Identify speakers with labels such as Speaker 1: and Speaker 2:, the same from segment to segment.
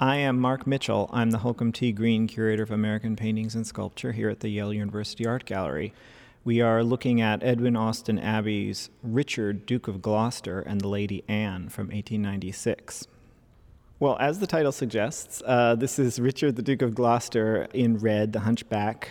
Speaker 1: I am Mark Mitchell. I'm the Holcomb T. Green Curator of American Paintings and Sculpture here at the Yale University Art Gallery. We are looking at Edwin Austin Abbey's Richard, Duke of Gloucester and the Lady Anne from 1896. Well, as the title suggests, this is Richard, the Duke of Gloucester in red, the hunchback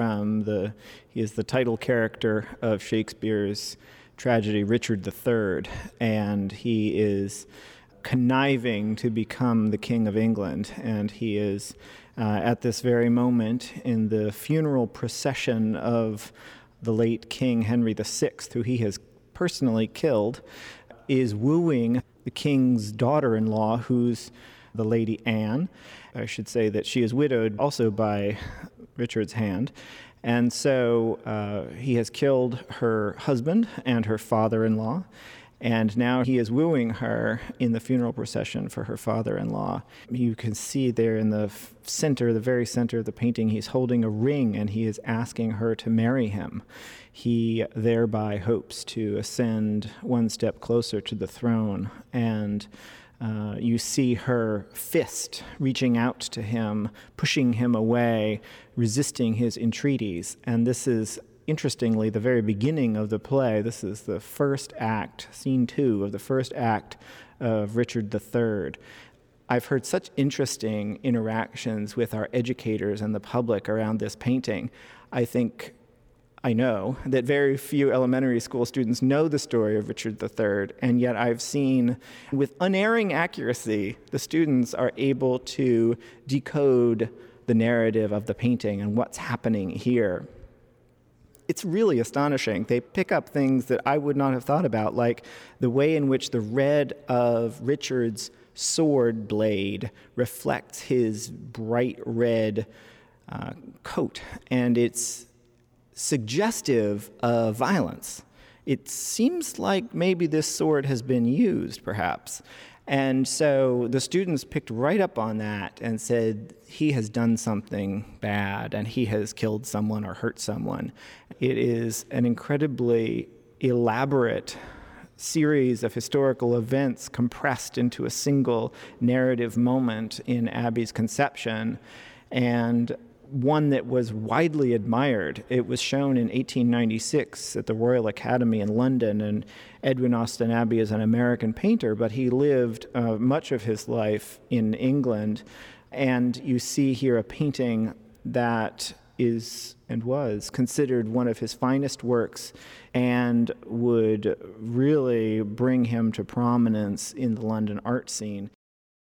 Speaker 1: he is the title character of Shakespeare's tragedy Richard III, and he is conniving to become the King of England, and he is at this very moment in the funeral procession of the late King Henry VI, who he has personally killed, is wooing the king's daughter-in-law, who's the Lady Anne. I should say that she is widowed also by Richard's hand. And so he has killed her husband and her father-in-law, and now he is wooing her in the funeral procession for her father-in-law. You can see there in the center, the very center of the painting, he's holding a ring and he is asking her to marry him. He thereby hopes to ascend one step closer to the throne, and you see her fist reaching out to him, pushing him away, resisting his entreaties. And this is, interestingly, the very beginning of the play. This is the first act, scene 2 of the first act of Richard III. I've heard such interesting interactions with our educators and the public around this painting. I know that very few elementary school students know the story of Richard III, and yet I've seen, with unerring accuracy, the students are able to decode the narrative of the painting and what's happening here. It's really astonishing. They pick up things that I would not have thought about, like the way in which the red of Richard's sword blade reflects his bright red coat, and it's suggestive of violence. It seems like maybe this sword has been used, perhaps. And so the students picked right up on that and said, he has done something bad and he has killed someone or hurt someone. It is an incredibly elaborate series of historical events compressed into a single narrative moment in Abbey's conception, and one that was widely admired. It was shown in 1896 at the Royal Academy in London, and Edwin Austin Abbey is an American painter, but he lived much of his life in England. And you see here a painting that is and was considered one of his finest works and would really bring him to prominence in the London art scene.